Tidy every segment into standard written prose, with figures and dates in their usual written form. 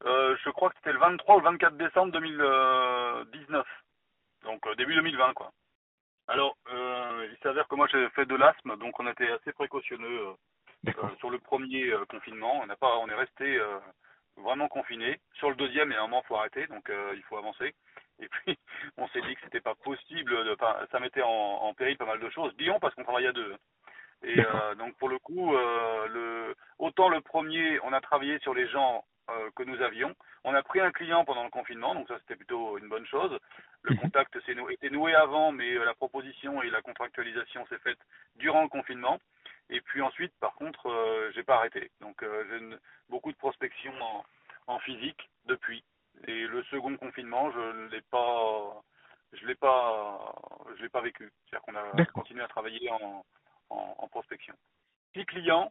Je crois que c'était le 23 ou le 24 décembre 2019. Donc début 2020 quoi. Alors, il s'avère que moi j'ai fait de l'asthme, donc on était assez précautionneux D'accord. sur le premier confinement. On est resté vraiment confiné. Sur le deuxième, il y a un moment faut arrêter, donc il faut avancer. Et puis on s'est dit que c'était pas possible, ça mettait en péril pas mal de choses. Disons parce qu'on travaillait à deux. Et D'accord. donc pour le coup, autant le premier, on a travaillé sur les gens que nous avions. On a pris un client pendant le confinement, donc ça c'était plutôt une bonne chose. Le Mhm. contact était noué avant, mais la proposition et la contractualisation s'est faite durant le confinement. Et puis ensuite, par contre, j'ai pas arrêté. Donc beaucoup de prospection en physique depuis. Et le second confinement, je l'ai pas vécu. C'est-à-dire qu'on a D'accord. continué à travailler en prospection. 6 clients,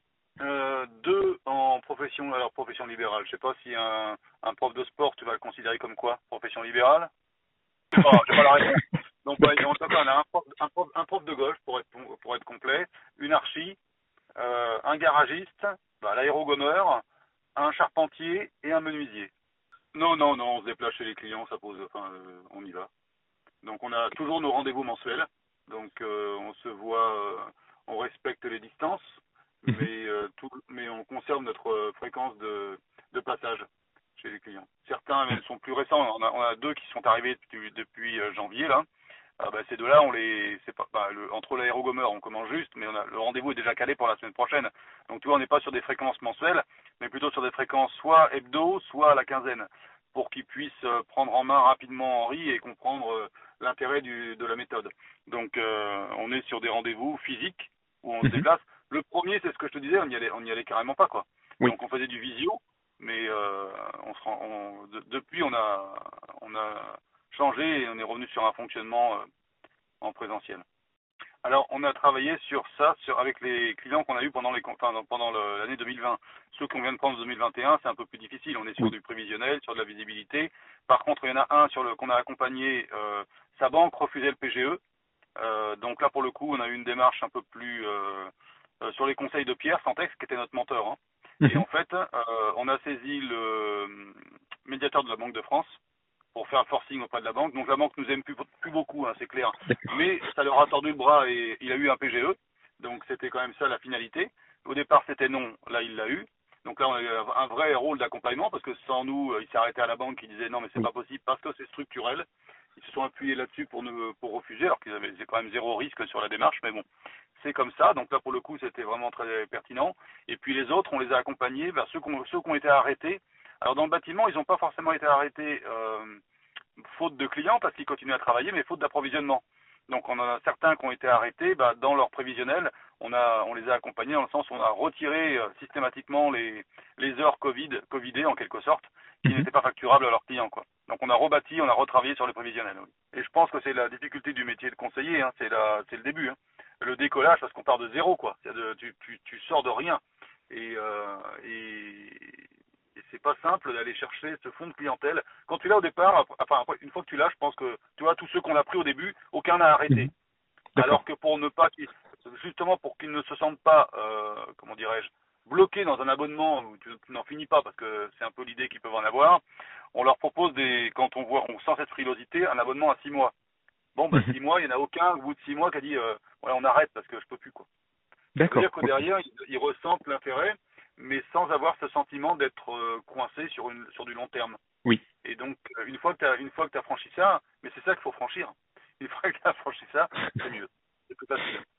2 en profession, alors profession libérale. Je sais pas si un prof de sport, tu vas le considérer comme quoi? Profession libérale? J'ai pas la réponse. Donc, ouais, D'accord. en tout cas, on a un prof de golf pour être complet, une archi, un garagiste, l'aérogommeur, un charpentier et un menuisier. Non, non, non, on se déplace chez les clients, on y va. Donc, on a toujours nos rendez-vous mensuels. Donc, on se voit, on respecte les distances, Mhm. mais on conserve notre fréquence de passage chez les clients. Certains même sont plus récents. On a 2 qui sont arrivés depuis janvier là. Ces deux-là, c'est pas, entre l'aérogommeur, on commence juste, mais le rendez-vous est déjà calé pour la semaine prochaine. Donc tu vois, on n'est pas sur des fréquences mensuelles, mais plutôt sur des fréquences soit hebdo, soit à la quinzaine, pour qu'ils puissent prendre en main rapidement Henri et comprendre l'intérêt de la méthode. Donc on est sur des rendez-vous physiques où on se Mhm. déplace. Le premier, c'est ce que je te disais, on y allait carrément pas quoi. Oui. Donc on faisait du visio, mais depuis on a changé et on est revenu sur un fonctionnement en présentiel. Alors, on a travaillé sur ça, avec les clients qu'on a eu pendant l'année 2020. Ceux qu'on vient de prendre en 2021, c'est un peu plus difficile. On est sur Oui. du prévisionnel, sur de la visibilité. Par contre, il y en a un qu'on a accompagné. Sa banque refusait le PGE. Donc là, pour le coup, on a eu une démarche un peu plus sur les conseils de Pierre Santex, qui était notre mentor, hein. Et Mhm. en fait, on a saisi le médiateur de la Banque de France pour faire un forcing auprès de la banque. Donc la banque nous aime plus beaucoup, hein, c'est clair. D'accord. Mais ça leur a tordu le bras et il a eu un PGE. Donc c'était quand même ça la finalité. Au départ c'était non, là il l'a eu. Donc là on a eu un vrai rôle d'accompagnement parce que sans nous, il s'est arrêté à la banque, il disait non mais c'est Oui. pas possible parce que c'est structurel. Ils se sont appuyés là-dessus pour refuser alors qu'ils avaient quand même zéro risque sur la démarche, mais bon, c'est comme ça. Donc là pour le coup c'était vraiment très pertinent. Et puis les autres, on les a accompagnés vers ceux qui ont été arrêtés. Alors dans le bâtiment, ils n'ont pas forcément été arrêtés faute de clients parce qu'ils continuent à travailler, mais faute d'approvisionnement. Donc on en a certains qui ont été arrêtés dans leur prévisionnel. On les a accompagnés dans le sens où on a retiré systématiquement les heures covidées en quelque sorte, qui Mhm. n'étaient pas facturables à leurs clients, quoi. Donc on a rebâti, on a retravaillé sur les prévisionnels. Oui. Et je pense que c'est la difficulté du métier de conseiller, hein, c'est le début, hein. Le décollage parce qu'on part de zéro, quoi. Tu sors de rien. Et, euh, et, et c'est pas simple d'aller chercher ce fonds de clientèle. Quand tu l'as au départ, après, une fois que tu l'as, je pense que tu vois tous ceux qu'on a pris au début, aucun n'a arrêté. Mhm. Alors D'accord. que pour ne pas justement pour qu'ils ne se sentent pas, comment dirais-je, bloqués dans un abonnement où tu n'en finis pas parce que c'est un peu l'idée qu'ils peuvent en avoir, on leur propose quand on sent cette frilosité, un abonnement à 6 mois. Bon, Mhm. 6 mois, il n'y en a aucun au bout de 6 mois qui a dit, voilà, on arrête parce que je peux plus, quoi. Ça veut dire D'accord. que Ok. derrière, ils ressentent l'intérêt, mais sans avoir ce sentiment d'être coincé sur du long terme. Oui. Et donc, une fois que tu as franchi ça, mais c'est ça qu'il faut franchir. Une fois que tu as franchi ça, c'est mieux. C'est plus facile.